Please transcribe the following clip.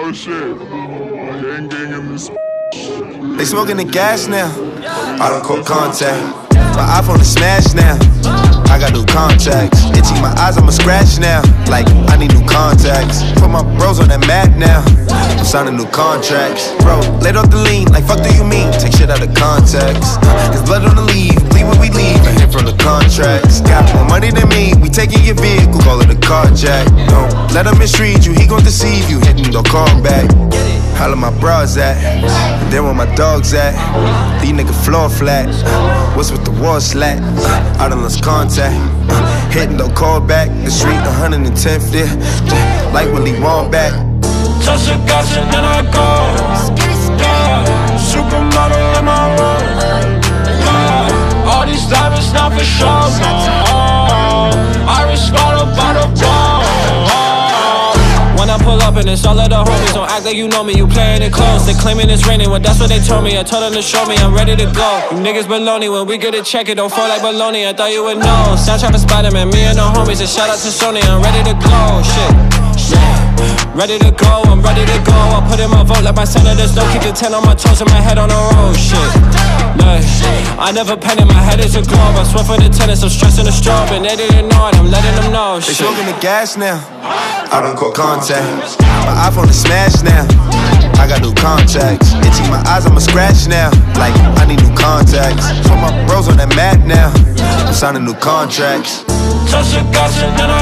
Oh shit. Gang in this. They smoking the gas now. I don't call contact. My iPhone is smashed now. I got new contacts. Itchy my eyes, I'ma scratch now. Like, I need new contacts. Put my bros on that map now. I'm signing new contracts. Bro, laid off the lean, like fuck do you mean? Take shit out of context. There's blood on the leave, bleed when we leave. I hit from the contracts. Got more money than me, we taking your vehicle, call it a carjack. Don't let him misread you, he gon' deceive you. Hitting, don't call him back. Holla my bras at, and then where my dogs at. These niggas floor flat. What's with the wall slack? I done lost contact. Hitting, don't call back. The street 110th, yeah. Like Willie Wong back. Touch the gas and then I go. Yeah. Supermodel in my room. Yeah. All these diamonds not for show. Iris got up by the ball. When I pull up and it's all of the homies, don't act like you know me, you playing it close. They claiming it's raining, well that's what they told me. I told them to show me, I'm ready to go. You niggas baloney, when we get it check it, don't fall like baloney. I thought you would know. Soundtrack for Spider-Man, me and the homies, and shout out to Sony. I'm ready to go, shit, yeah. Ready to go, I'm ready to go. I put in my vote like my senators. Don't keep the 10 on my toes and my head on the road, shit. Look, I never panic, my head is a globe. I swear for the tennis, I'm stressing the strobe. And they didn't know it, I'm letting them know, They shit. smoking the gas now. I don't call contact. My iPhone is smashed now. I got new contacts. Itchy my eyes, I'ma scratch now. Like, I need new contacts. Put my bros on that map now. I'm signing new contracts. Touch the gas and then I